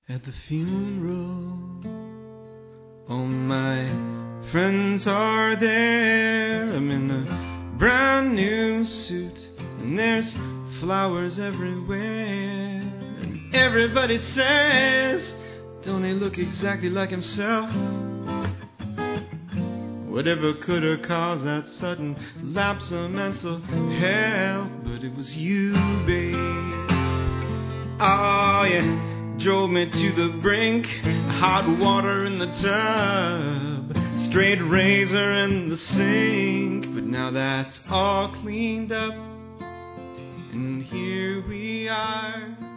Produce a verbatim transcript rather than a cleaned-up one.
at the funeral. All my friends are there. I'm in a brand new suit, and there's flowers everywhere. And everybody says, don't he look exactly like himself? Whatever could have caused that sudden lapse of mental health? But it was you, babe. Oh, yeah, drove me to the brink. Hot water in the tub, straight razor in the sink. But now that's all cleaned up, and here we are.